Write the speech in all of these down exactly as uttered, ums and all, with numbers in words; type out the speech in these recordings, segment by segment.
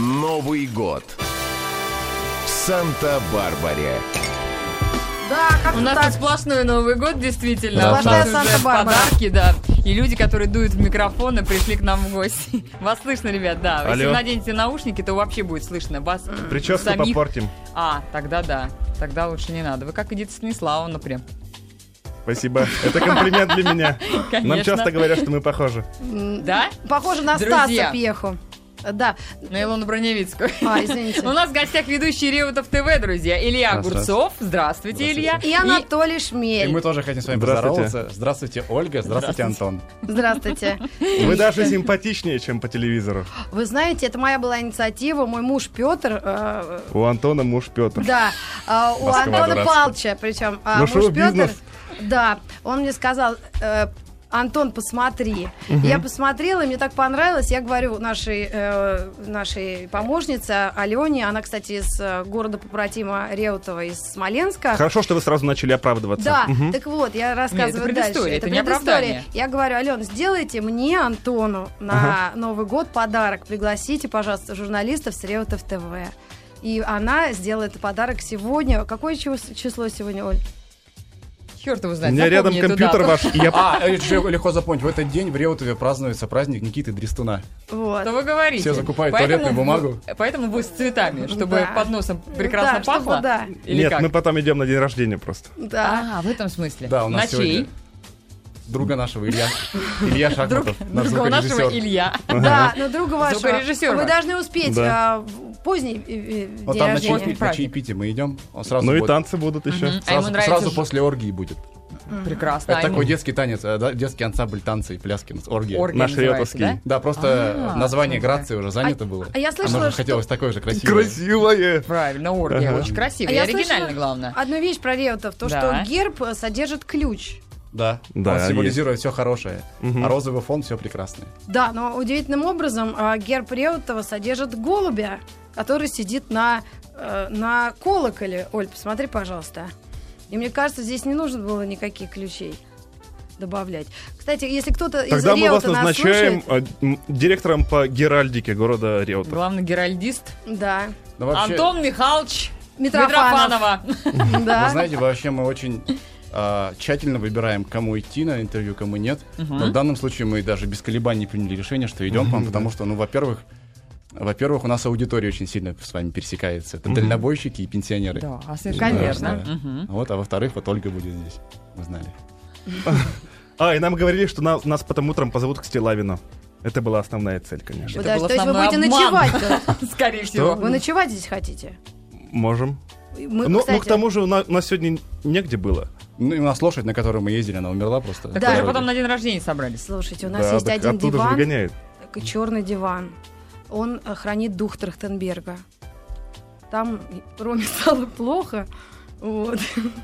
Новый год в Санта-Барбаре. Да, как У нас так? тут сплошной Новый год, действительно. Да, У нас сплошная уже Санта-Барбара. подарки, да. И люди, которые дуют в микрофоны, пришли к нам в гости. Вас слышно, ребят, да. Алло. Если вы наденете наушники, то вообще будет слышно. Вас Прическу самих... попортим. А, тогда да. Тогда лучше не надо. Вы как Эдита Станиславовна прям. Спасибо. Это комплимент для меня. Нам Конечно. часто говорят, что мы похожи. Да? Похоже на Друзья. Стаса Пьеху. Да. На Илону Броневицкую. А, извините. У нас в гостях ведущий Реутов ТВ, друзья. Илья Здравствуйте. Огурцов. Здравствуйте, Илья. И Анатолий Шмель. И мы тоже хотим с вами Здравствуйте. поздороваться. Здравствуйте, Ольга. Здравствуйте, Антон. Здравствуйте. Вы даже симпатичнее, чем по телевизору. Вы знаете, это моя была инициатива. Мой муж Петр. э, У Антона муж Петр. Да, э, у Москва Антона дурацкая. Павловича, причем а, Ну, муж шоу-бизнес. Петр. Да, он мне сказал. э, Антон, посмотри. Я посмотрела, и мне так понравилось. Я говорю нашей, э, нашей помощнице Алене, она, кстати, из э, города побратима Реутова, из Смоленска. Хорошо, что вы сразу начали оправдываться. Да, Мгм. так вот, я рассказываю Нет, это дальше. предыстория, это не предыстория. оправдание. Я говорю, Алена, сделайте мне, Антону, на Новый год подарок. Пригласите, пожалуйста, журналистов с Реутов ТВ. И она сделала этот подарок сегодня. Какое число число сегодня, Оль? Черт его У знает. меня рядом запомни эту компьютер дату. ваш, и я... А, это легко запомнить. В этот день в Реутове празднуется праздник Никиты Дрестуна. Вот. Что вы говорите? Все закупают Поэтому туалетную бумагу. вы- Поэтому вы с цветами, чтобы Да. под носом прекрасно Да, чтобы, пахло? да. Или Нет, как? мы потом идем на день рождения просто. Да. А, в этом смысле. Да, у нас На чей? сегодня друга нашего Илья. Илья Друг, Шахматов, наш друга нашего звукорежиссер. Илья. Да, но друга вашего. Звукорежиссер Вы ваш. должны успеть Да. а, в поздний э, э, Вот день там на рождения. чайпи- чаепитие, на чаепитие мы идем. Он сразу Ну и будет- танцы будут еще. Мгм. А ему Сразу, нравится сразу ж- после оргии будет. Прекрасно. Это А ему такой детский танец, э, да, детский ансамбль танца и пляски. Оргия. оргия Наш называется, реутовский. да? Да, просто А, название смотри. Грации уже занято было. а я слышала, Оно же что- хотелось такое же красивое. Красивое! Правильно, оргия. Ага. Очень красиво. А И я оригинально, слышала главное. одну вещь про Реутов, то, Да. что герб э, содержит ключ. Да, Да, он есть. символизирует все хорошее, Мгм. а розовый фон все прекрасное. Да, но удивительным образом а, герб Реутова содержит голубя, который сидит на, э, на колоколе. Оль, посмотри, пожалуйста. И мне кажется, здесь не нужно было никаких ключей добавлять. Кстати, если кто-то из Тогда мы вас Реута нас назначаем слушает, а, м, директором по геральдике города Реутов. Главный геральдист да, Но вообще, Антон Михайлович Митрофанов. Митрофанова. да. вы знаете, вообще мы очень а, тщательно выбираем, кому идти на интервью, кому нет. Но в данном случае мы даже без колебаний приняли решение, что идем к вам, потому что, ну, во-первых, во-первых, у нас аудитория очень сильно с вами пересекается. Это дальнобойщики и пенсионеры. Да, совершенно Конечно. верно. Мгм. Вот, а во-вторых, вот Ольга будет здесь. Вы знали. А, и нам говорили, что на- нас потом утром позовут к Стилавину. Это была основная цель, конечно. Подожди, был то есть вы основной будете обман. ночевать тут? Скорее всего. Вы ночевать здесь хотите? Можем. Мы, Ну, кстати, ну, к тому же у на- у нас сегодня негде было. Ну, и у нас лошадь, на которой мы ездили, она умерла просто. Так Да. вы же Дороге. потом на день рождения собрались. Слушайте, у нас Да, есть так один оттуда же диван, выгоняют. такой черный диван. Он э, хранит дух Трахтенберга. Там Роме стало плохо. Вот.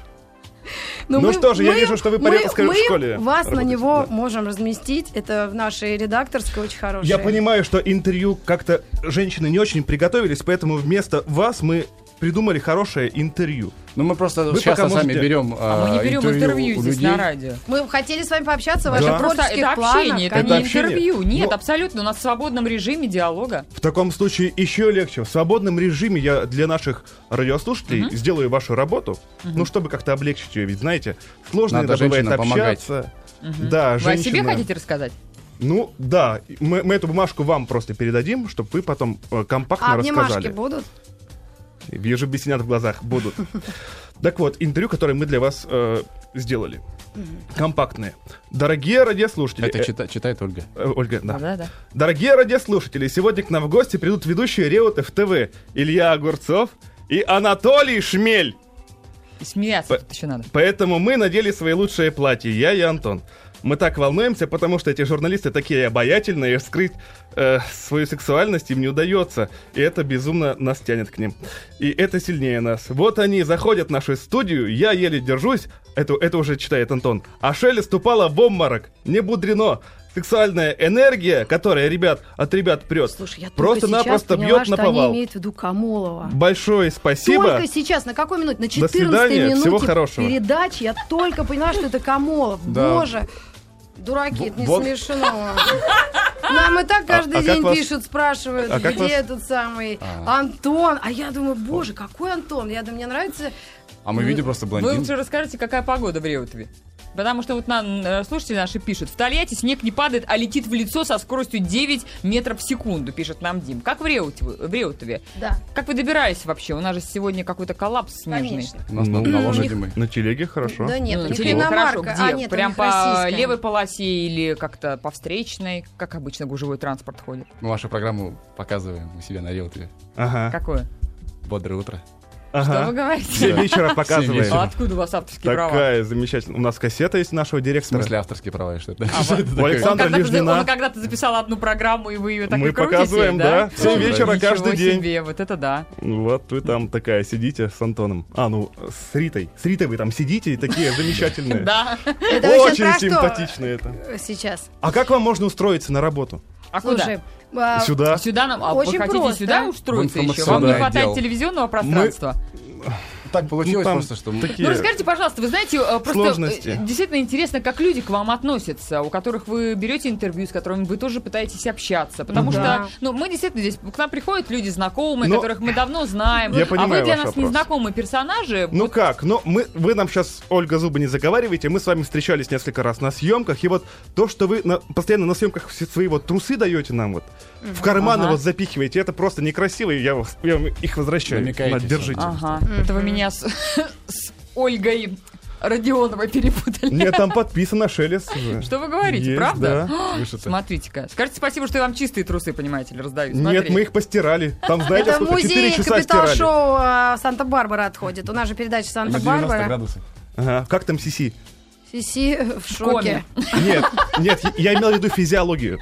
Но Ну что же, я вижу, что вы по мы- редкой мы школе вас на работаете, него да. можем разместить. Это в нашей редакторской очень хорошей. Я понимаю, что интервью как-то женщины не очень приготовились, поэтому вместо вас мы придумали хорошее интервью. Ну, мы просто Вы сейчас пока сами можете- берем А мы не берем интервью у здесь людей. на радио. Мы хотели с вами пообщаться о Да. ваших Просто творческих это планах. общение, это, конечно. не Это общение. интервью. Нет, Но- абсолютно. У нас в свободном режиме диалога. В таком случае еще легче. В свободном режиме я для наших радиослушателей сделаю вашу работу, ну, чтобы как-то облегчить ее. Ведь, знаете, сложно Надо иногда бывает женщинам помогать. общаться. Да, Вы о себе женщина- хотите рассказать? Ну, да. Мы, мы эту бумажку вам просто передадим, чтобы вы потом э, компактно А обнимашки рассказали. будут? Вижу, бесенят в глазах будут. Так вот, интервью, которое мы для вас э, сделали. Компактные. Дорогие радиослушатели... Это э, чита- читает Ольга. э, Ольга, да. Да, да. Дорогие радиослушатели, сегодня к нам в гости придут ведущие Реутов ТВ Илья Огурцов и Анатолий Шмель. И смеяться П- тут еще надо. Поэтому мы надели свои лучшие платья, я и Антон. Мы так волнуемся, потому что эти журналисты такие обаятельные, и скрыть э, свою сексуальность им не удается. И это безумно нас тянет к ним. И это сильнее нас. Вот они заходят в нашу студию, я еле держусь, это, это уже читает Антон, а Шелест упала в обморок. Не мудрено. Сексуальная энергия, которая, ребят, от ребят прет, Слушай, я только просто-напросто сейчас поняла, бьет что на повал. они имеют в виду Камолова. Большое спасибо. Только сейчас, на какой минуте? На четырнадцатой свидания, минуте всего хорошего. передачи я только поняла, что это Камолов. Да. Боже, дураки, это не Вот. смешно. Нам и так каждый А- а как день вас- пишут, спрашивают, а как где вас- этот самый Антон. А я думаю, боже, какой Антон? Я думаю, мне нравится... А мы видим просто Вы блондин. лучше расскажите, какая погода в Реутове. Потому что вот нам э, слушатели наши пишут: в Тольятти снег не падает, а летит в лицо со скоростью девять метров в секунду, пишет нам Дим. Как в Реутове? В Реутове? Да, Как вы добирались вообще? У нас же сегодня какой-то коллапс снежный. конечно. У нас на, Ну, на у лошади них- мы. На телеге хорошо. Да нет, Ну, у них телега, хорошо, иномарка. где? А, нет, у Прям них по российская. левой полосе или как-то по встречной? Как обычно гужевой транспорт ходит? Мы вашу программу показываем у себя на Реутове. Ага. Какое? Бодрое утро. Что вы Ага. говорите? Все вечера вечера. показываем. А откуда у вас авторские права? Такая замечательная. У нас кассета есть нашего В директора. смысле авторские права, что это? А, Что вот. это У такое? Александра Он когда-то, Лежнина. он когда-то записал одну программу, и вы ее так Мы и крутите, показываем, да, все Ничего вечера, каждый день. себе, вот это да. Вот вы там такая сидите с Антоном. А, ну, с Ритой. С Ритой вы там сидите и такие замечательные. Да. Это вы сейчас Очень про что симпатично это. сейчас? А как вам можно устроиться на работу? А Слушай, куда? а, Сюда? Сюда нам, а Очень вы хотите просто. сюда устроиться В еще? Вам не информационное хватает отдел. телевизионного пространства? Так получилось Ну, там просто, что мы- такие- Ну расскажите, пожалуйста, вы знаете, э, просто Сложности. э, действительно интересно, как люди к вам относятся, у которых вы берете интервью, с которыми вы тоже пытаетесь общаться, потому Да. что, ну, мы действительно здесь, к нам приходят люди знакомые, Но- которых мы давно знаем, Я а понимаю вы для ваш нас вопрос. незнакомые персонажи. Ну вот как? Ну, мы, вы нам сейчас, Ольга, зубы не заговариваете. Мы с вами встречались несколько раз на съемках. И вот то, что вы на- постоянно на съемках все свои вот трусы даете нам вот, в карманы Ага. вот запихиваете, это просто некрасиво. И я, вас- я вам их возвращаю. Намекаете, На, держите. Ага, это вы меня с, с Ольгой Родионовой перепутали. Нет, там подписано Шелест уже. Что вы говорите, Есть, правда? да. Вышито. Смотрите-ка. Скажите спасибо, что я вам чистые трусы, понимаете ли, раздаю. Нет, Смотри. мы их постирали. Там, знаете, Это сколько? Четыре музей часа стирали. Капитал-шоу а, Санта-Барбара отходит. У нас же передача На девяносто Санта-Барбара. градусов. Ага. Как там Сиси? Сиси в шоке. Нет, нет, я имел в виду физиологию.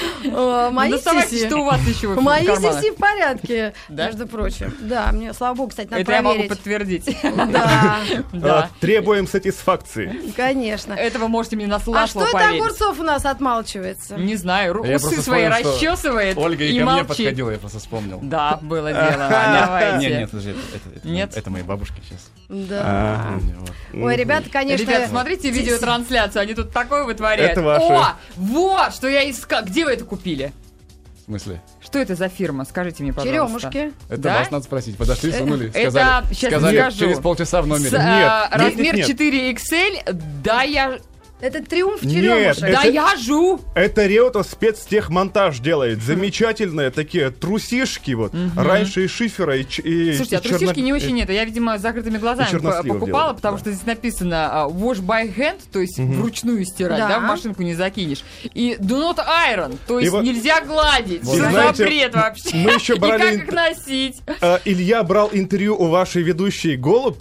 О, Мои Ну, доставайте, сиси. что у вас еще в Мои карманах. сиси в порядке, Да? между прочим. Да, мне, слава богу, кстати, надо Это я могу проверить. подтвердить. Да, Да. А, Требуем сатисфакции. конечно. Этого можете мне на А слово что это поверить. Огурцов у нас отмалчивается? Не знаю, ру- Я усы просто свои вспомнил, что расчесывает Ольга и и ко мне молчит. подходила, я просто вспомнил. Да, было дело. Давайте. Нет, нет, подожди, это, это- это Нет? мои- это мои бабушки сейчас. Да. А, Ой, ребята, конечно... Ребят, смотрите видеотрансляцию, они тут такое вытворяют. Это ваши. О, вот, что я искал. Где вы это купили? В смысле? Что это за фирма? Скажите мне, пожалуйста. Черемушки. Это Да? вас надо спросить. Подошли, сунули, это- сказали, щас сказали скажу. через полчаса в номере. С, а, Нет, нет, размер нет. четыре икс эль, да я... Это триумф Нет, черемушек. это- Да я жу! Это Реутов спецтехмонтаж делает. Замечательные такие трусишки вот. Раньше и шифера, и, ч- и Слушайте, а и черно- трусишки не очень это. Я, видимо, с закрытыми глазами И черносливов по- покупала, делают, потому да. что здесь написано а, wash by hand, то есть вручную стирать, Да. да, в машинку не закинешь. И do not iron, то есть вот- нельзя гладить. Вот Что знаете, за бред вообще? мы еще И брали как ин- их носить? А, Илья брал интервью у вашей ведущей Голубь.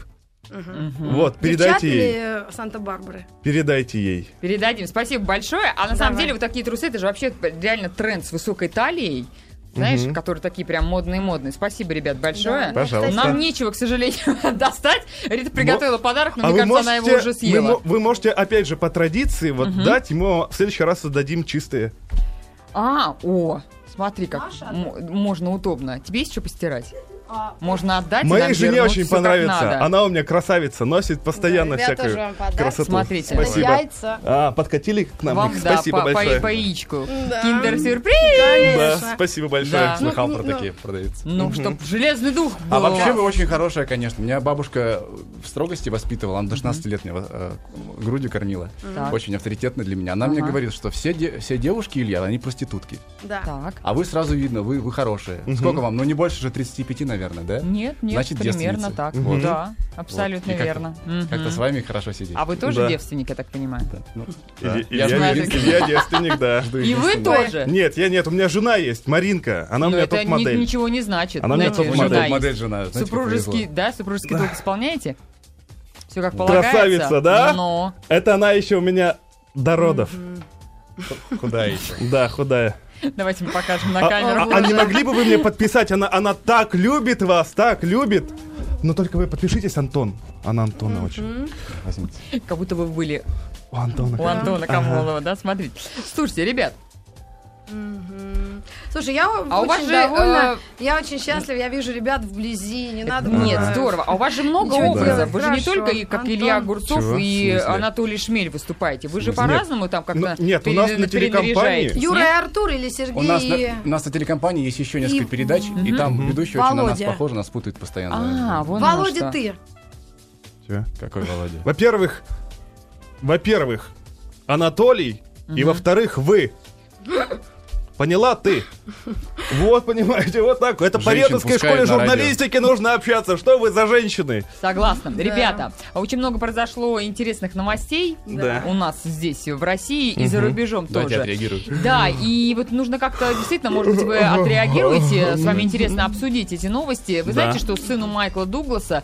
Вот, передайте ей. Девчата Санта-Барбары. Передайте ей. Передадим. Спасибо большое. А на самом Давай. деле вот такие трусы, это же вообще реально тренд с высокой талией. Знаешь, которые такие прям модные-модные. Спасибо, ребят, большое. Да, Пожалуйста. Нам нечего, к сожалению, достать. Рита приготовила подарок, но А мне вы кажется, она его можете, уже вы, съела. мо- вы можете, опять же, по традиции, вот дать ему, в следующий раз отдадим чистые. А, о, смотри, как Маша, м- можно удобно. Тебе есть что постирать? Можно отдать и Моей нам жене вернуть очень всё как понравится. надо. Она у меня красавица, носит постоянно Да, ребята, тоже всякую вам подарок. красоту. Смотрите. Это Спасибо. яйца. А, подкатили к нам? Вам, их? да, Спасибо по, по- большое. по яичку. Да. Киндер-сюрприз! Да, Конечно. спасибо большое. Да. Слыхал Ну, про ну, такие продаются. Ну, чтоб железный дух был А у вообще вас. вы очень хорошая, конечно. Меня бабушка в строгости воспитывала. Она до шестнадцати лет меня э, грудью кормила. Так. Очень авторитетно для меня. Она мне Ага. говорит, что все, де- все девушки, Илья, они проститутки. Да. Так. А вы сразу видно, вы, вы хорошие. Сколько вам? Ну, не больше же тридцати пяти, наверное, да? Нет, нет, Значит, примерно девственница. так. Вот. Да, Вот. абсолютно И как-то- верно. Мгм. Как-то с вами хорошо сидеть. А вы тоже Да. девственник, я так понимаю? Да. Ну, Или- да. Илья, Я знаю, Илья- такие. Илья девственник, да. И вы тоже? Нет, я нет, у меня жена есть, Маринка. Она у Но меня это ни- топ-модель. ничего не значит. Она у меня Знаете, топ-модель. жена есть. Модель жена. знаете, как Супружеский, повезло. да, супружеский долг исполняете? Все как полагается. Красавица, да? Но. Это она еще у меня до родов. Куда еще? Да, худая. Давайте мы покажем на А, камеру. а- а не могли бы вы мне подписать? Она, она так любит вас, так любит. Но только вы подпишитесь, Антон. Она Антона очень. Возьмите. Как будто вы были У Антона. у Антона Камолова, да? Смотрите. Слушайте, ребят, Слушай, я А у вас очень же, довольна, э, я очень счастлива, я вижу ребят вблизи, не надо... Нет, было- здорово. А у вас же много Ничего образов. делать, Вы же не хорошо. только, и как Антон. Илья Огурцов Чего? и В смысле? Анатолий Шмель выступаете. Вы же Нет. по-разному там как-то Ну, нет, у нас пере- на телекомпании- перенаряжаетесь, Юра нет? и Артур или Сергей? У нас, на, и- у нас на телекомпании есть еще несколько И- передач, и там ведущий очень на нас Володя. похож, нас путает постоянно. А, вон оно Володя, что. ты. Чё? Какой Володя? Во-первых, во-первых, Анатолий, и во-вторых, вы. Поняла ты? Вот, понимаете, вот так. Это по Женщин Ретовской пускают школе на журналистики нужно общаться. Что вы за женщины? Согласна. Ребята, очень много произошло интересных новостей Да. у нас здесь, в России, и за рубежом Давайте тоже. отреагирую. Да, и вот нужно как-то действительно, может быть, вы отреагируете, с вами интересно обсудить эти новости. Вы Да. знаете, что сыну Майкла Дугласа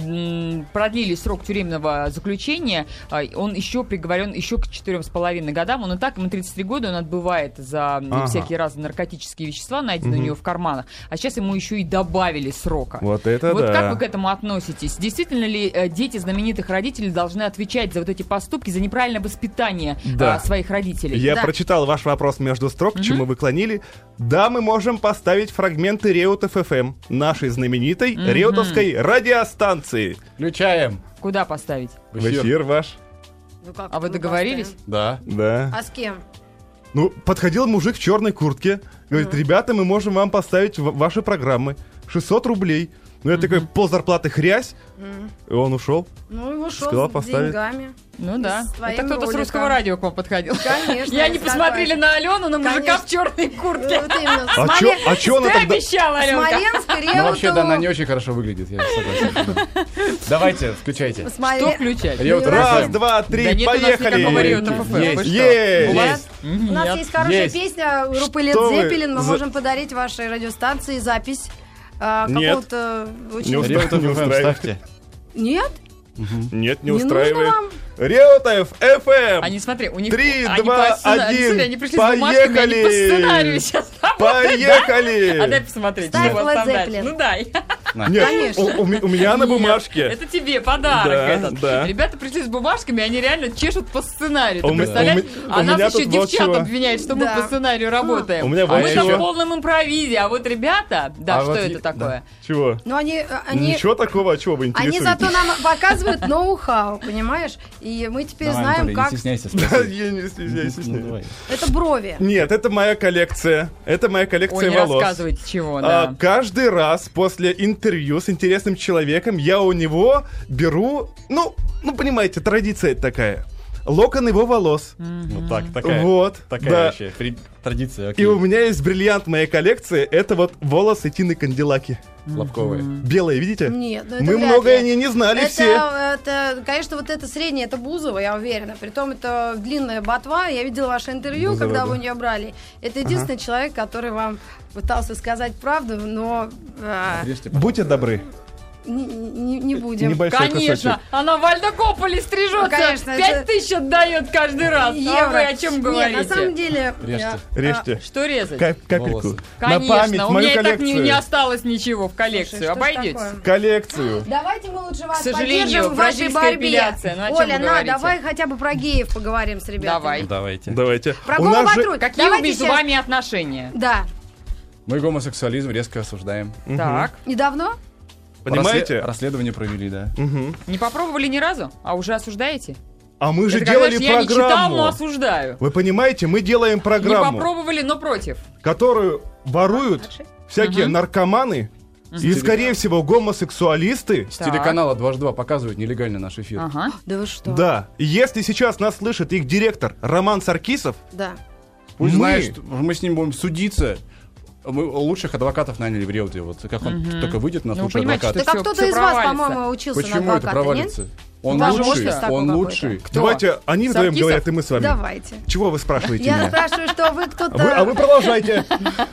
м, продлили срок тюремного заключения, а, он еще приговорен еще к четырем с половиной годам, он и так, ему тридцать три года, он отбывает за м, Ага. всякие разные наркотические вещества, найденные у него в карманах, а сейчас ему еще и добавили срока. Вот это Вот да. как вы к этому относитесь? Действительно ли э, дети знаменитых родителей должны отвечать за вот эти поступки, за неправильное воспитание Да. а, своих родителей? Я Да. прочитал ваш вопрос между строк, к чему вы клонили. Да, мы можем поставить фрагменты Реутов эф эм, нашей знаменитой реутовской радиостанции. Включаем. Куда поставить? В эфир ваш. Ну как, А вы ну, договорились? поставим. Да. Да. А с кем? Ну, подходил мужик в черной куртке. Говорит, ребята, мы можем вам поставить в- ваши программы. шестьсот рублей. Ну, я такой, пол зарплаты хрясь. И он ушел. Ну, его шел Сказал с поставить. деньгами. Ну да. С твоим Это кто-то с роликом. русского радио к вам подходил. Конечно. Я не с посмотрели такой. на Алену, на мужика Конечно. в черной куртке. Вот именно. А Смоле- чё, а чё она Ты тогда... обещала, Аленка. Смоленск, Ну, вообще, да, она Реутову. не очень хорошо выглядит, я согласен. Давайте, включайте. Смоле- Что включать? Реутов Раз, эф эм. два, три, Да нет у нас поехали! никакого Реутов эф эм. Есть. Вы что? Есть. У вас? Есть. У нас Нет. есть хорошая Есть. песня группы Led Что вы Zeppelin. Мы за- можем подарить вашей радиостанции запись а, Нет. какого-то очень... Не устраивает. Реутов Не эф эм устраивает. ставьте. Нет? Нет, не Не устраивает. нужно вам? Реутов эф эм! Они, смотри, у них... Три, они два, по сцена- один. Смотри, они пришли с бумажками, они по Поехали. сценарию сейчас работают. Поехали! А дай посмотреть, Ставь что у вас Led там дальше. Zeppelin. Ну дай. Нет, Конечно. у, у ми- у меня на Нет, бумажке. Это тебе подарок Да, этот. да. Ребята пришли с бумажками, они реально чешут по сценарию. Ты У ме- представляешь? у ме- А у нас меня еще тут вот девчат чего. обвиняют, что Да. мы по сценарию работаем. У меня а вот мы там чего. в полном импровизе. А вот ребята... Да, А что вот это е- такое? Чего? Но они, э, они, Ничего такого, а чего вы они интересуетесь? зато нам показывают ноу-хау, понимаешь? И мы теперь Давай, знаем, Анатолий, как... не стесняйся, Да, спроси. я не стесняюсь, Ну, стесняюсь. давай. Это брови. Нет, это моя коллекция. Это моя коллекция Ой, не волос. рассказывайте чего, А, да. каждый раз после интервью с интересным человеком я у него беру, ну, ну понимаете, традиция это такая. Локон его волос. Вот так, такая. Вот, Такая да. вообще при- традиция. И окей. у меня есть бриллиант моей коллекции. Это вот волосы Тины Канделаки. Лобковые. Белые, видите? Нет, ну это Мы вряд многое ли. не, не знали это, все. это, конечно, вот это среднее, это Бузова, я уверена. Притом это длинная ботва. Я видела ваше интервью, Бузова, когда да. вы у нее брали. Это единственный человек, который вам пытался сказать правду, но а, Отрежьте, Будьте добры. не, не- не будем. Небольшой Конечно, кусочек. она в Вальдокополе стрижется. Конечно, Пять это- тысяч отдает каждый раз. А Евро. вы о чем Нет, говорите? на самом деле... Режьте. а, Режьте. Что резать? Кап- капельку. Волосы. На Конечно, память, у мою меня и так не, коллекцию. не осталось ничего в коллекцию. Слушай, что ж Обойдетесь. такое? Коллекцию. Давайте мы лучше вас К сожалению, поддержим в вашей бразильская борьбе. эпиляция. Ну, о чем Оля, вы на, говорите? давай хотя бы про геев поговорим с ребятами. Давай. Давайте. Давайте. Про У нас же- гомо-патруль. Какие Давайте между сейчас- вами отношения? Да. Мы гомосексуализм резко осуждаем. Так. Недавно? Понимаете? Рассле- Расследование провели, да. Мгм. Не попробовали ни разу, а уже осуждаете? А мы же Это, делали конечно, я не читал, программу. но осуждаю. Вы понимаете, мы делаем Не программу, попробовали, но против. которую воруют всякие Мгм. наркоманы и, скорее всего, гомосексуалисты. С Так. телеканала дважды два показывают нелегально наш эфир. Ага. Да вы что? Да. И если сейчас нас слышит их директор Роман Саркисов, Да. Пусть Мы- знает, что мы с ним будем судиться. Мы лучших адвокатов наняли в Реуте. Вот как он только выйдет, у нас Ну, лучший понимаете, адвокат. что Так а всё- кто-то всё из вас, провалится. по-моему, учился Почему на это адвоката, провалится? нет? Он Ваш лучший, офис такой он какой-то. лучший. Кто? давайте они вдвоем Саркисов? говорят, и мы с вами. Давайте. Чего вы спрашиваете Я меня? спрашиваю, что вы кто-то... А вы, а вы продолжайте.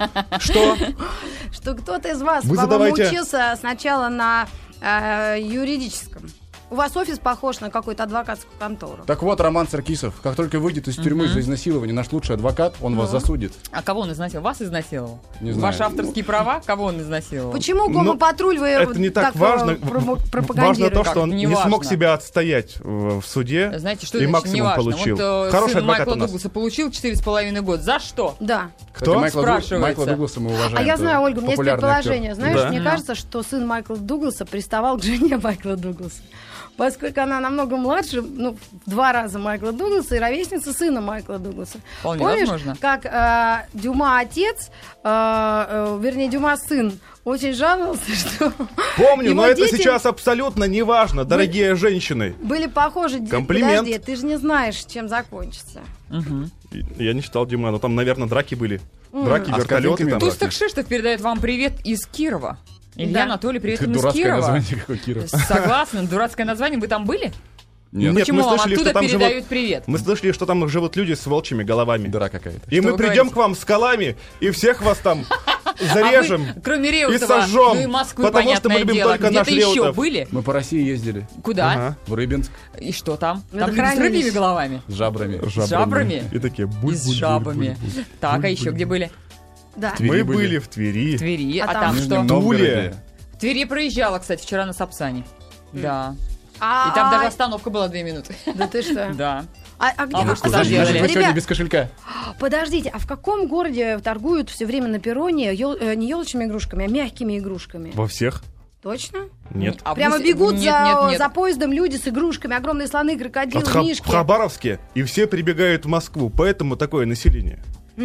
Что? Что кто-то из вас, Вы по-моему, задавайте. учился сначала на э, юридическом. У вас офис похож на какую-то адвокатскую контору. Так вот, Роман Саркисов, как только выйдет из тюрьмы за изнасилование, наш лучший адвокат, он вас засудит. А кого он изнасиловал? Вас изнасиловал? Не знаю. Ваши авторские права? Кого он изнасиловал? Почему Ну, гомо-патруль вы Это вот не так э, важно. промо- Важно пропагандируете? то, что он Как не неважно. смог себя отстоять в, в суде. Знаете, что и значит максимум неважно? получил. Вот э, Хороший сын адвокат Майкла у нас. Дугласа получил четыре с половиной года. За что? Да. Кто? Майкла, Ду- Спрашивается. Майкла Дугласа мы уважаем. А я это знаю, Ольга, у меня есть популярный предположение. актер. Знаешь, Да. мне Ну. кажется, что сын Майкла Дугласа приставал к жене Майкла Дугласа. Поскольку она намного младше, ну, в два раза Майкла Дугласа и ровесница сына Майкла Дугласа. Вполне Помнишь, возможно. как э, Дюма отец, э, э, вернее, Дюма сын, очень жаловался, что Помню, его но это дети сейчас абсолютно неважно, дорогие женщины. были похожи. Ди- Комплимент. Подожди, ты же не знаешь, чем закончится. Мгм. Я не читал Дима, но там, наверное, драки были. Драки, А с вертолеты картинками там. было? Тустак Шиштов передает вам привет из Кирова. Илья, Да. Анатолий, привет Это вам из дурацкое Кирова. название, какой Киров. Согласна, дурацкое название. Вы там были? Нет, Нет, Почему мы вам слышали, оттуда что там передают живут- привет? Мы слышали, что там живут люди с волчьими головами. дыра какая-то. И Что мы вы придем говорите? к вам с колами и всех вас там А зарежем. вы, кроме и Реутова, сожжем, ну и Москвы, потому что понятное мы любим дело. только Где-то наш еще Реутов. были? Мы по России ездили. Куда? Ага. В Рыбинск И что там? Это Там люди с рыбьими хранилище. головами? с жабрами. С жабрами? И такие буль И с жабами. Так, а еще где были? Да. Твери Мы были. были в Твери. В Твери. А А, там там В что? Нижнем Туле. Новгороде. В Твери проезжала, кстати, вчера на Сапсане. Да. А, И там даже а, остановка была две минуты. Да ты что? Да. А, а где? А вы а, что Значит, делали? значит, вы сегодня Ребят, без кошелька. подождите, а в каком городе торгуют все время на перроне ел- э, не елочными игрушками, а мягкими игрушками? Во всех? Точно? Нет. А Прямо вы- бегут нет, за, нет, нет. за поездом люди с игрушками, огромные слоны, крокодилы, Вот в Ха- мишки. в Хабаровске, и все прибегают в Москву, поэтому такое население.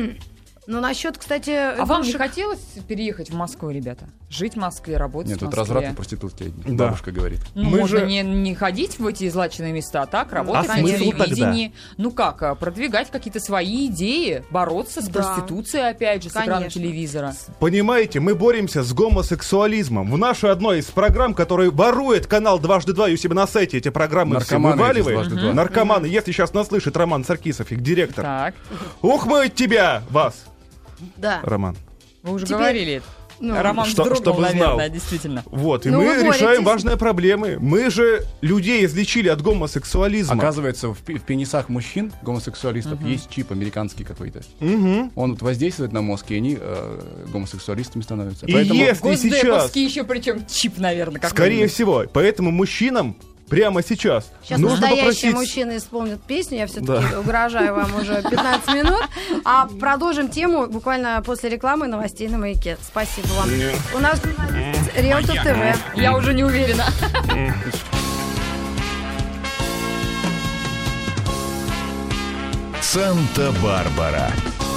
Ну, насчет, кстати, А вам не игрушек- хотелось переехать в Москву, ребята? Жить в Москве, работать Нет, в тут Москве? разврат и проститутки одни. Да. Бабушка говорит. Ну, Мы можно же- не, не ходить в эти злачные места, а так работать А на смысл телевидении. Ну как, а, продвигать какие-то свои идеи, бороться с Да. проституцией, опять же, с экрана Конечно. телевизора. Понимаете, мы боремся с гомосексуализмом. В нашей одной из программ, которая ворует канал «Дважды два» и у себя на сайте эти программы все Наркоманы эти вываливает. «Дважды два». Наркоманы, если сейчас нас слышит Роман Саркисов, их директор. Так, Ух мы тебя, вас, Да. Роман. вы уже Теперь- говорили это. Ну, Роман что- вздрогнул, чтобы знал. наверное, действительно. Вот, и Ну, мы вы боретесь. решаем важные проблемы. Мы же людей излечили от гомосексуализма. Оказывается, в, пи- в пенисах мужчин, гомосексуалистов, есть чип американский какой-то. Мгм. Он вот воздействует на мозг, и они э, гомосексуалистами становятся. И Поэтому если сейчас, Госдеповский еще причем чип, наверное, какой-нибудь. скорее всего, поэтому мужчинам прямо сейчас, Сейчас нужно настоящие попросить... мужчины исполнят песню, я все-таки Да. угрожаю вам уже пятнадцать минут, а продолжим тему буквально после рекламы и новостей на Маяке. Спасибо вам. У нас журналист Реутов ТВ. Я уже не уверена. Санта-Барбара.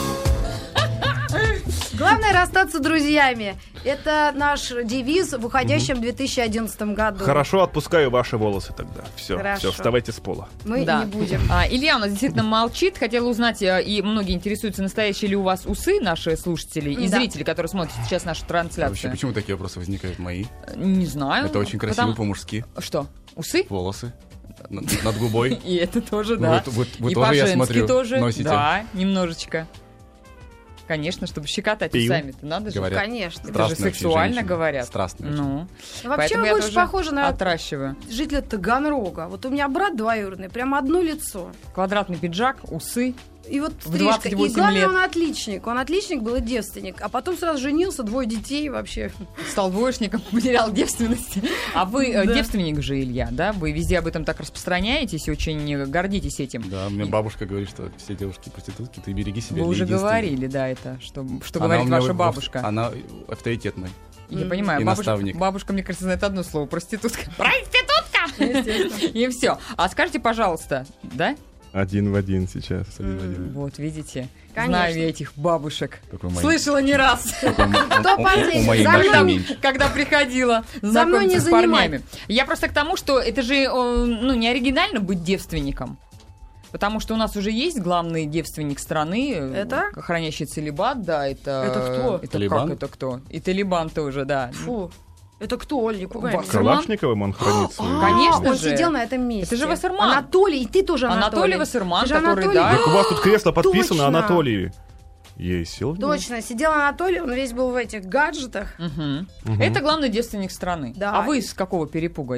Главное расстаться с друзьями. Это наш девиз в уходящем две тысячи одиннадцатом году. Хорошо, отпускаю ваши волосы тогда. Все, Хорошо. все, вставайте с пола. Мы Да. не будем. А, Илья у нас действительно молчит. Хотела узнать, э, и многие интересуются, настоящие ли у вас усы, наши слушатели и Да. зрители, которые смотрят сейчас нашу вообще, трансляцию. почему такие вопросы возникают мои? Не знаю. Это очень красиво Потому- по-мужски. Что? Усы? Волосы над, над губой. И это тоже, Ну, да. вот- вот- вот и тоже, я по-женски смотрю, тоже. носите. Да, немножечко. Конечно, чтобы щекотать Пил. усами-то надо же. Говорят. Конечно. Это же Страстные очень сексуально женщины. говорят. Страстные очень. Ну, Ну, Вообще поэтому вы я больше тоже похожи на отращиваю. жителя Таганрога. Вот у меня брат двоюродный, прямо одно лицо. Квадратный пиджак, усы. И вот В стрижка. двадцать И восемь главное, лет. он отличник. Он отличник был и девственник. А потом сразу женился, двое детей вообще. Стал двоечником, потерял девственность. А вы э, Да. девственник же, Илья, да? Вы везде об этом так распространяетесь и очень э, гордитесь этим. Да, мне бабушка говорит, что все девушки проститутки, ты береги себя. Вы я уже единственный. говорили, да, это, что, что Она говорит у меня ваша в- бабушка. Она авторитет мой. Я М. понимаю, И бабушка, наставник. бабушка, мне кажется, знает одно слово — проститутка. Проститутка! Естественно. И все. А скажите, пожалуйста, да? Один в один сейчас. Один в один. Вот, видите, Конечно. знаю я этих бабушек. Только у моей- Слышала не раз. только у мо- Кто у- у- последний? У моей За Маши мной. меньше. Когда приходила За мной не знакомиться с занимай. парнями. Я просто к тому, что это же э, ну, не оригинально быть девственником. Потому что у нас уже есть главный девственник страны, э, Это? хранящий целибат, да, это... Это кто? Это Талибан? как это кто? И Талибан тоже, да. Фу. Это кто, Оль, не пугай Вас- меня. Калашниковым он хранит свою. А, Конечно он же. сидел на этом месте. Это же Вассерман. Анатолий, и ты тоже Анатолий. Анатолий Вассерман, Ты же который, Анатолий? да. Так у вас тут кресло подписано Точно. Анатолий. Ей сел в него? Точно, сидел Анатолий, он весь был в этих гаджетах. Мгм. Мгм. Это главный девственник страны. Да. А вы с какого перепуга?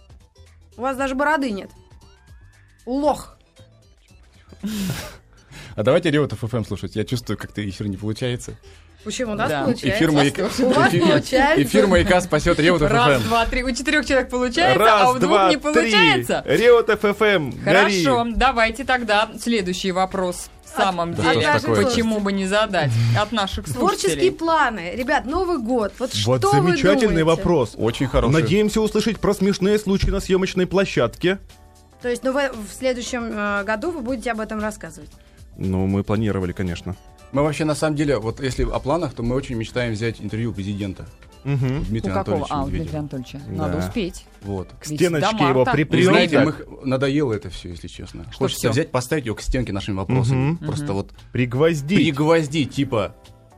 У вас даже бороды нет. Лох. А давайте Реутов эф эм слушать. Я чувствую, как-то эфир не получается. Почему? У нас Да. получается. Эфир маяка, У вас эфир- получается. эфир маяка спасет Реутов эф Раз, эм. два, три. У четырех человек получается, Раз, а у двух два, не получается. три. Реутов эф эм, гори. Хорошо, давайте тогда следующий вопрос. В самом Да деле, что ж такое? почему бы не задать от наших Творческие слушателей? планы. Ребят, Новый год. Вот, Вот что вы замечательный думаете? вопрос. Очень хороший. Надеемся услышать про смешные случаи на съемочной площадке. То есть, ну, вы в следующем э, году вы будете об этом рассказывать. Ну, мы планировали, конечно. Мы вообще, на самом деле, вот если о планах, то мы очень мечтаем взять интервью у президента. Угу. У Дмитрия какого? Анатольевича А, у Медведева. Дмитрия Анатольевича. Надо Да. успеть. Вот. К Ведь стеночке до его марта. Вы припрём. знаете, Как? мы, х- надоело это все, если честно. Что Хочется всё? взять, поставить его к стенке нашими вопросами. Мгм. Просто Мгм. вот Пригвоздить. пригвоздить, типа,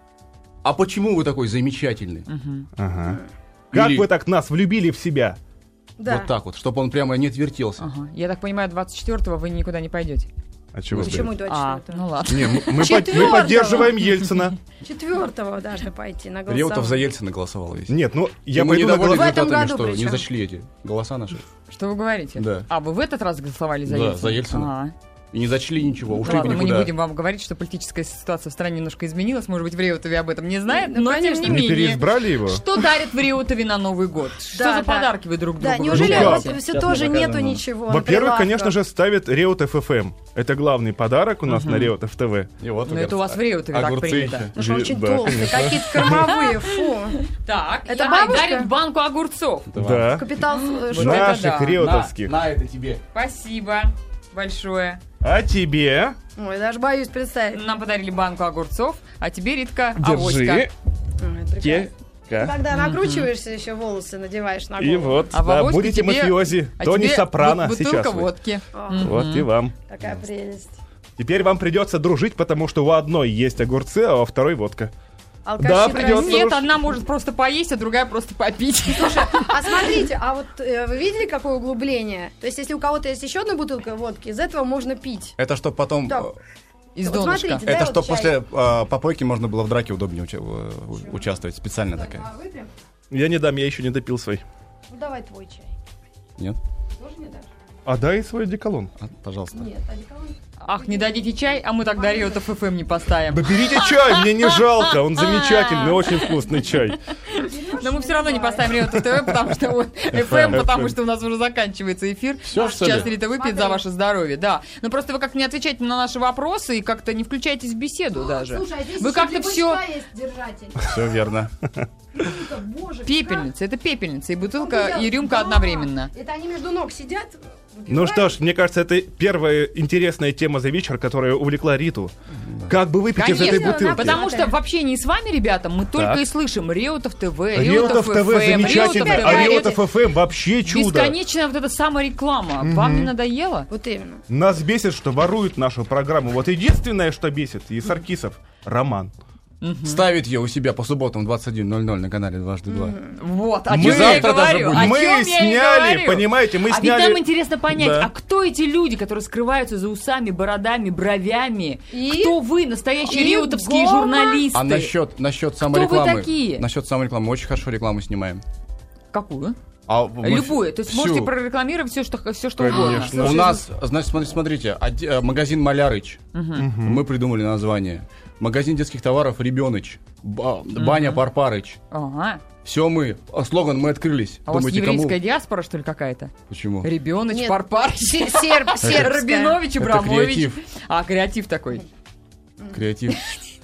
а почему вы такой замечательный? Мгм. Ага. Как Или- вы так нас влюбили в себя? Да. Вот так вот, чтобы он прямо не отвертелся. Ага. Я так понимаю, двадцать четвёртого вы никуда не пойдете. А чего вы Почему говорите? А, двадцать ну ладно. Не, мы, мы под- Четвёртого. мы поддерживаем Ельцина. Четвертого должны пойти на голосование. Реутов за Ельцина голосовал весь. Нет, ну я И мы пойду на недовольны В этом результатами, году что не причём. зачли эти голоса наши. Что вы говорите? Да. А, вы в этот раз голосовали за Да, Ельцина? за Ельцина. А. И не зачли ничего, ушли Ладно, бы мы не никуда. будем вам говорить, что политическая ситуация в стране немножко изменилась. Может быть, в Реутове об этом не знает, Ну, но конечно. тем не Не менее. переизбрали его? Что дарят в Реутове на Новый год? Что Да, за да. подарки вы друг Да, другу неужели Ну вот как? все Сейчас тоже мы нету покажем. ничего? на Во-первых, прилавках? конечно же, ставит Реутов эф эм. Это главный подарок у нас на Реутов ТВ. И вот Ну, это у вас в Реутове так огурцы принято. еще. Ну что, Жи- очень да, толстые, какие-то кормовые, фу. Так, Это и- а, бабушка? дарит банку огурцов. Да. Капитал э, Вот шоу. это Наших да. реутовских. На, на это тебе. Спасибо большое. А тебе? Ой, даже боюсь представить. Нам подарили банку огурцов, а тебе, Ритка, Держи. авоська. Ой, прекрасно. Те. Когда накручиваешься, еще волосы надеваешь на голову. И вот, А в да, авоське будете тебе- мафиози. А Тони тебе Сопрано бут- сейчас. бутылка вы. водки. О, Мгм. Вот и вам. такая прелесть. Теперь вам придется дружить, потому что у одной есть огурцы, а во второй водка. Алкаши Да, красивые. придется. Нет, одна может просто поесть, а другая просто попить. А смотрите, а вот э, вы видели, какое углубление? То есть, если у кого-то есть еще одна бутылка водки, из этого можно пить. Это что потом... Да. э, Из Вот донышка. смотрите, да, Это вот что чай. после э, попойки можно было в драке удобнее уча- э, участвовать. Специально такая. А, выпьем? Я не дам, я еще не допил свой. Ну, давай твой чай. Нет? Тоже не дашь? А дай свой деколон. А, пожалуйста. Нет, одеколон. Ах, не дадите чай, а мы тогда Реутов эф эм не поставим. Да берите чай, мне не жалко, он замечательный, очень вкусный чай. Но мы все равно не поставим Реутов ТВ, потому что вот эф эм, потому что у нас уже заканчивается эфир. Всё, что ли? Сейчас Рита выпьет за ваше здоровье, да. Но просто вы как-то не отвечаете на наши вопросы и как-то не включаетесь в беседу даже. Слушай, а здесь Вы еще как-то для все... бычка есть держатель. Все верно. Это, боже, Пепельница, это пепельница, и как? бутылка, и рюмка Да. одновременно. Это они между ног сидят. Ну что ж, мне кажется, это первая интересная тема за вечер, которая увлекла Риту. Как бы выпить из этой Конечно, бутылки? потому что в общении с вами, ребята, мы только Так. и слышим Реутов ТВ, Реутов ТВ замечательно, а Реутов эф эм вообще чудо. Бесконечная вот эта самореклама. Вам не надоело? Вот именно. Нас бесит, что воруют нашу программу. Вот единственное, что бесит, и Саркисов, Роман. Ставить ее у себя по субботам в двадцать один ноль ноль на канале дважды два. Вот, о Мы чем я и завтра даже говорю. будем. О Мы чем я и сняли, говорю. понимаете, мы а сняли... ведь нам интересно понять, Да. а кто эти люди, которые скрываются за усами, бородами, бровями? И? Кто вы, настоящие И реутовские Гома? журналисты? А насчет, насчет саморекламы... такие? Насчет саморекламы, очень хорошо рекламу снимаем. Какую? А мы Любую. То есть всю. можете прорекламировать все, что, все, что Конечно. угодно. Ну, У нас, значит, смотрите, смотрите, оде- э, магазин Малярыч. Мы придумали название. Магазин детских товаров Ребёныч. Ба- Баня Парпарыч. Ага. Все мы. А слоган мы открылись. А у вас Думаете, еврейская кому? диаспора, что ли, какая-то? Почему? Ребёныч, Нет, Парпарыч, се- серб- сербская. Рабинович, Это Абрамович. креатив. А, креатив такой. Креатив.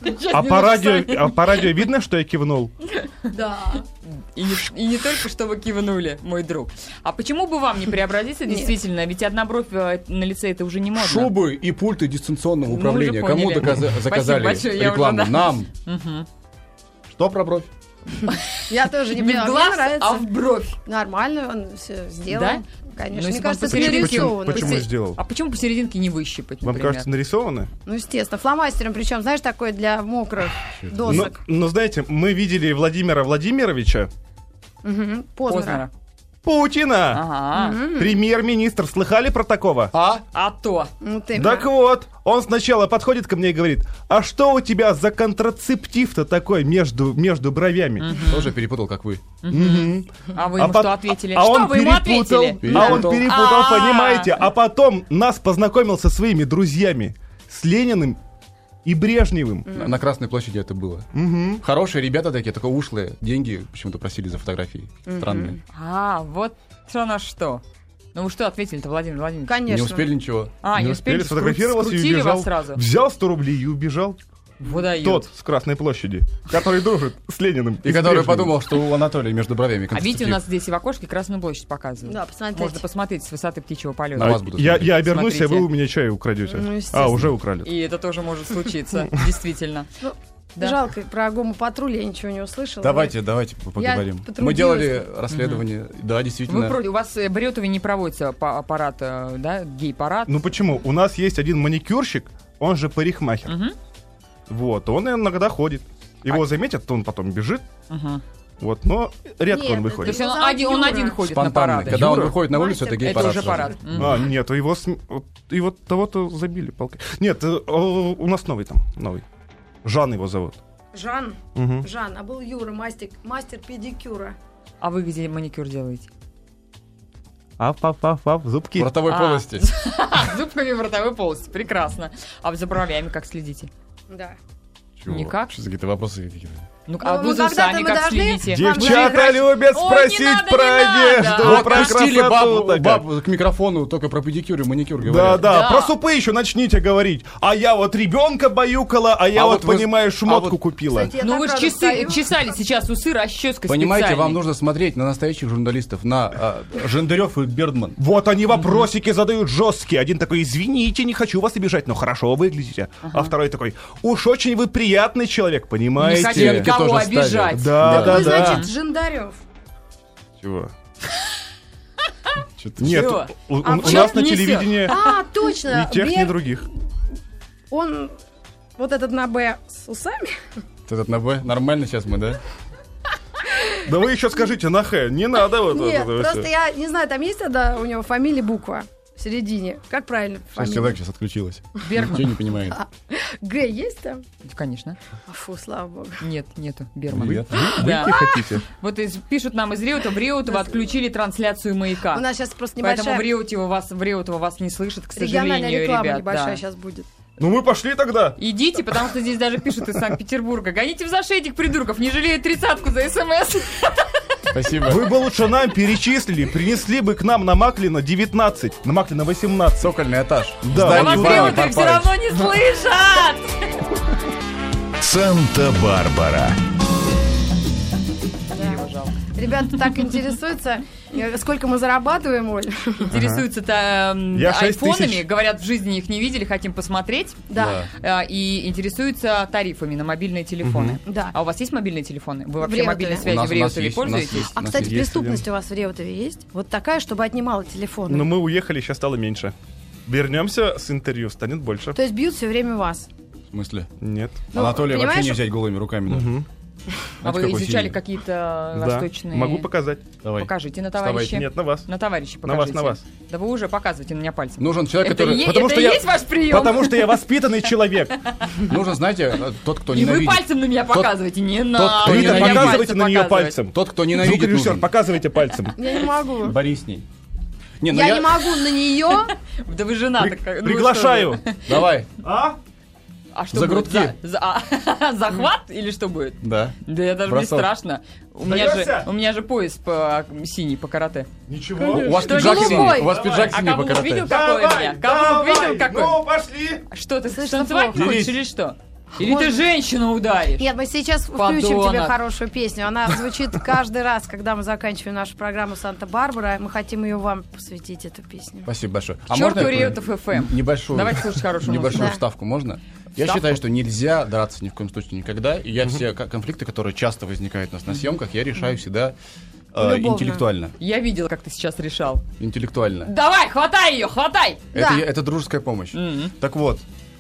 А по, радио, а по радио видно, что я кивнул? Да. И не, и не только, что вы кивнули, мой друг. А почему бы вам не преобразиться Нет. действительно? Ведь одна бровь э, на лице это уже не модно. Шубы и пульты дистанционного Мы уже управления. Кому поняли. доказа- Спасибо заказали большое, я рекламу? уже, да. Нам. Мгм. Что про бровь? Я тоже не Не в поняла. Мне глаз, нравится. а в бровь. Нормально он все сделал. Да? Конечно. Ну, Мне если кажется, бы это он посерединке- нарисовано. Почему сделал? А почему посерединке не выщипать, Вам например? кажется, нарисовано? Ну, естественно. Фломастером, причем, знаешь, такой для мокрых Ну, досок. ну, знаете, мы видели Владимира Владимировича Мгм. Познера. Познера. Паутина. Ага. Премьер-министр. Слыхали про такого? А? А то. Ну, ты Так вот, он сначала подходит ко мне и говорит, а что у тебя за контрацептив-то такой между, между бровями? Тоже перепутал, как вы. Мгм. А вы А ему пот- что ответили? А что он вы ему перепутал, ответили? а он Перепутал. перепутал, А. понимаете? А потом нас познакомил со своими друзьями. С Лениным и Брежневым. На, на Красной площади это было. Мгм. Хорошие ребята такие, только ушлые. Деньги почему-то просили за фотографии. Странные. А, вот что на что. Ну вы что ответили-то, Владимир Владимирович? Конечно. Не успели ничего. А, не, успели, сфотографировался и скрутили убежал. вас сразу. Взял сто рублей и убежал. Водоёд. Тот с Красной площади, который дружит с Лениным. И с который Брежневым. подумал, что у Анатолия между бровями А конструктив. видите, у нас здесь и в окошке Красную площадь показывают. Да, посмотрите. Можно посмотреть с высоты птичьего полета. На А, вас буду я, смотреть. я обернусь, а вы Смотрите. у меня чай украдете. Ну, естественно. а, уже украли. И это тоже может случиться, действительно. Ну, Да. Жалко, про гому-патруль я ничего не услышала. Давайте, давайте поговорим. Мы потрудилась. делали расследование. Да, Вы действительно. против- у вас э, в Бреутове не проводится па- аппарат, э, да, гей-парад? Ну почему? У нас есть один маникюрщик, он же парикмахер. Мгм. Вот, он иногда ходит. Его А- заметят, то он потом бежит. Мгм. Вот, но редко Нет, он это То выходит. есть он Его зовут один, он Юра. один ходит на Спонтанный. парады. Когда он Юра? выходит на улицу, это Мастер. Это гей-парад. уже сразу. парад. Мгм. А, нет, его см- вот, и вот того-то забили палкой. Нет, э, о, у нас новый там, новый. Жан его зовут. Жан, Мгм. Жан, а был Юра, мастер, мастер педикюра. А вы где маникюр делаете? Аф-аф-аф-аф, зубки. В ротовой А. полости. С зубками в ротовой полости. Прекрасно. А за бровями как следите? Да. Чего? Никак? Что за какие-то вопросы какие-то? Ну, Ну, а ну, вы за когда-то усами мы как должны- следите? Вам Девчата Вы- любят Ой, не спросить надо, про не надо. одежду, Вот про Пустили красоту. баб, такая. баб к микрофону только про педикюр и маникюр Да, говорят. да, Да. про супы еще начните говорить. А я вот ребенка баюкала, а я А вот, вот вы- понимаешь, шмотку а вот- купила. Кстати, я Ну так вы же рада часы, стою. чесали сейчас усы расческой Понимаете, вам специальной. нужно смотреть на настоящих журналистов, на а, Жендарев и Бердман. Вот они вопросики задают жесткие. Один такой: извините, не хочу вас обижать, но хорошо выглядите. А второй такой: уж очень вы приятный человек, Не понимаете? хочу Стенки никого тоже ставят. обижать. Да, да, Вы, да. значит, Жендарев. Чего? Чё-то- Нет, Чего? у, у- А у чё нас на несёт? телевидении А, точно. ни тех, ни Бер- других. Он вот этот на Б с усами. Этот на Б. Нормально сейчас мы, да? Да вы еще скажите на Х, не надо вот Нет, это просто всё. я не знаю, там есть тогда у него фамилия буква в середине. Как правильно Шесть фамилия? человек сейчас отключилось. Берман. Никто не понимает. Г есть там? Конечно. А, Фу, слава богу. Нет, нету. Берман. Привет. Да. Выйти хотите? Вот из- пишут нам из Реутова, в Реутово отключили трансляцию «Маяка». У нас сейчас просто Поэтому в небольшая Реутово вас, в Реутово вас не слышат, к региональная сожалению, реклама ребят. небольшая да. сейчас будет. Ну мы пошли тогда. Идите, потому что здесь даже пишут из Санкт-Петербурга. Гоните в зашей этих придурков, не жалеют тридцатку за СМС. Спасибо. Вы бы лучше нам перечислили, принесли бы к нам на Маклина девятнадцать, на Маклина восемнадцать. Цокольный этаж. Да. А Здание вас в Ивана Реутове все Парпаровича. равно не слышат. Санта-Барбара. Дерево жалко. Ребята так интересуются, э, сколько мы зарабатываем, Оль. Интересуются м, Я шесть айфонами, тысяч. говорят, в жизни их не видели, хотим посмотреть. Да. А, И интересуются тарифами на мобильные телефоны. Да. А у вас есть мобильные телефоны? Вы вообще Реутове. мобильной У связью нас- в у нас Реутове есть, у нас пользуетесь? есть. А, У нас кстати, есть преступность у вас в Реутове есть? Вот такая, чтобы отнимала телефоны. Но мы уехали, сейчас стало меньше. Вернемся с интервью, станет больше. То есть бьют все время вас. В смысле? Нет. Ну, Анатолия вообще понимаешь, не взять голыми руками. да. Мгм. А вы Знаете, какой изучали сильный? какие-то Да. восточные... Могу показать. Давай. Покажите на Вставайте. товарища. Нет, на вас. На товарища На вас, покажите. на вас. Да вы уже показываете на меня пальцем. Нужен человек, Это, который... е- потому это что и я- есть ваш прием? Потому что я воспитанный человек. Нужен, знаете, тот, кто И вы ненавидит. пальцем на меня показываете. Не надо. кто на Витя, меня ненавидит. показывайте пальцем на нее показывать. пальцем. Тот, кто ненавидит, Звукорежиссер, нужен. показывайте пальцем. Я не могу. Борись с ней. Не, ну Я я... не могу на нее. Да вы жена При- такая. Ну, Приглашаю. что же? Давай. А? А что За будет? грудки. За- за- а, Захват или что будет? Да. Да я даже Бросок. мне страшно. У меня, же, Сдаешься? у меня же пояс по, синий по карате. Ничего. У вас Что, пиджак голубой? синий. У вас Давай. пиджак А синий по каблук видел, карате. какой у меня? Каблук видел, какой? Ну, пошли. Что, ты Слышно танцевать плохо. хочешь Делись. или что? Или Можно? ты женщину ударишь? Нет, мы сейчас включим Подонок. тебе хорошую песню. Она звучит каждый раз, когда мы заканчиваем нашу программу «Санта-Барбара». Мы хотим ее вам посвятить, эту песню. Спасибо большое. К черту можно Реутов эф эм. Небольшую, Давайте слушать хорошую небольшую музыку. Да. вставку можно? Я Вставку? считаю, что нельзя драться ни в коем случае никогда. И я все ко- конфликты, которые часто возникают у нас на съемках, я решаю всегда э, Любовно. интеллектуально. Я видела, как ты сейчас решал. Интеллектуально. Давай, хватай ее, хватай! Это, Да. я- это дружеская помощь. Мгм. Так вот,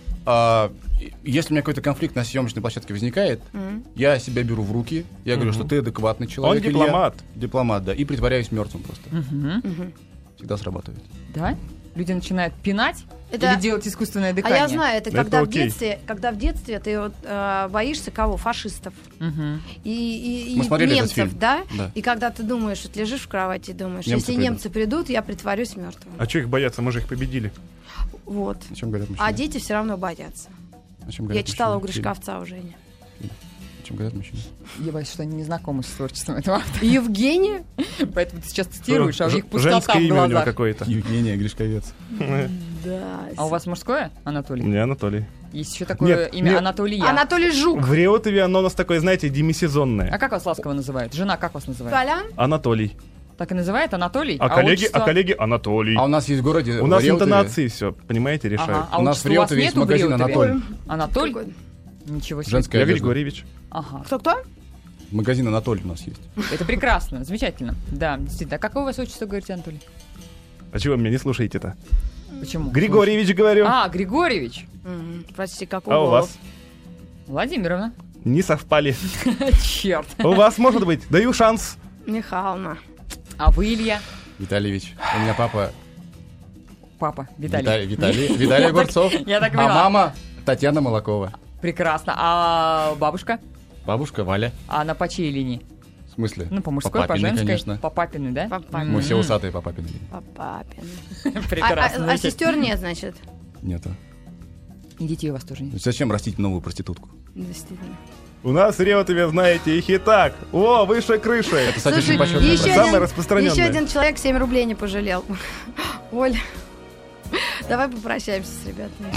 а, и- если у меня какой-то конфликт на съемочной площадке возникает, я себя беру в руки, я говорю, что ты адекватный человек. Он Илья. дипломат. Дипломат, да. И притворяюсь мертвым просто. Мгм. Всегда срабатывает. Да? Люди начинают пинать Это- или делать искусственное А дыхание? я знаю, это Это когда в окей. детстве, когда в детстве ты вот, э, боишься кого? Фашистов. Мгм. И, и- и Мы смотрели этот немцев, фильм. да? Да. И когда ты думаешь, вот лежишь в кровати и думаешь, Немцы если придут. немцы придут, я притворюсь мертвым. А что их бояться? Мы же их победили. Вот. О чем говорят мужчины? А дети все равно боятся. О чем Я говорят читала у мужчины? Гришковца у Жени. О чем говорят мужчины? Я боюсь, что они не знакомы с творчеством этого автора. Евгения? Поэтому ты сейчас цитируешь, а у них Ж- пустота Женское в имя у него глазах. какое-то. Евгения Гришковец. Да. А у вас мужское, Анатолий? Не Анатолий. Есть еще такое Нет, имя нет. Анатолия. Анатолий Жук. В Реутове оно у нас такое, знаете, А демисезонное. как вас ласково называют? Жена как вас называет? Толян? Анатолий. Так и называет Анатолий? А, коллеги, отчество? а коллеги Анатолий. А у нас есть в городе... У нас в Реутове- интонации все, понимаете, решают. Ага. А У нас отчества в у вас Реутове есть нету в магазин Реутове? Анатоль. Анатоль? Какой? Ничего себе. Женская Я одежда. Григорьевич. Ага. Кто-кто? Магазин Анатоль у нас есть. Это прекрасно, замечательно. Да, действительно. А какое у вас отчество, говорите, Анатолий? А чего вы меня не слушаете-то? Почему? Григорьевич говорю. А, Григорьевич. М, Простите, какой А у голос? вас? Владимировна. Не совпали. Черт. У вас, может быть, даю шанс. Михайловна. А вы, Илья? Витальевич. У меня папа Папа, Вита- Виталий. Виталий, Виталий Огурцов. Я так А поняла. мама Татьяна Молокова. Прекрасно. А бабушка? Бабушка Валя. А на по чьей линии? В смысле? Ну, по мужской, по, папиной, женской, конечно. по папиной, да? По папиной. Мы все усатые по папиной. По папин. Прекрасно. А, а- а сестер нет, значит? Нету. И детей у вас тоже нет. Зачем растить новую проститутку? Действительно. У нас в Реутове, знаете, их и так. О, выше крыши. Это, кстати, Слушай, очень почетная еще фраза. Самое один, распространенное. еще один человек семь рублей не пожалел. Оль, давай попрощаемся с ребятами.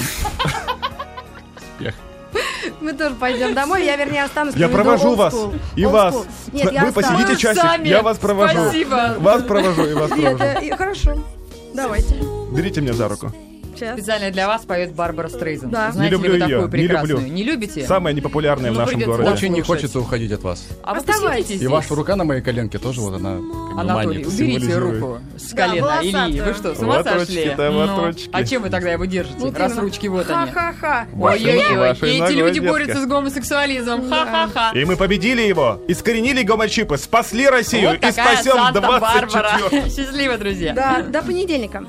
Успех. Мы тоже пойдем домой. Я, вернее, останусь. Я проведу провожу old вас. school. И Old вас. school. Нет, я Вы останусь. посидите часик, Сами. я вас провожу. Спасибо. Вас провожу и вас Нет, провожу. э, хорошо. Давайте. Берите меня за руку. Сейчас. Специально для вас поет Барбара Стрейзен. Да. Знаете Не ли вы люблю такую её, не прекрасную? люблю. Не любите? Самая непопулярная в Ну, нашем придется городе. Очень не слушать. хочется уходить от вас. А вы Оставайтесь. посидите И здесь. ваша рука на моей коленке тоже вот она как бы Анатолий, манит. уберите символизирует. руку с Да, колена волосатую. Ильи. Вы что, с ума Вот сошли? ручки, да, вот Ну, ручки. А чем вы тогда его держите? Вот раз именно. ручки вот они. Ха-ха-ха. Ой-ой-ой, Вашей эти ногой, люди детка. борются с гомосексуализмом. Ха-ха-ха. И мы победили его, искоренили гомочипы, спасли Россию Вот и такая спасем двадцать Санта-Барбара. четвёртый. Счастливо, друзья. Да, до понедельника.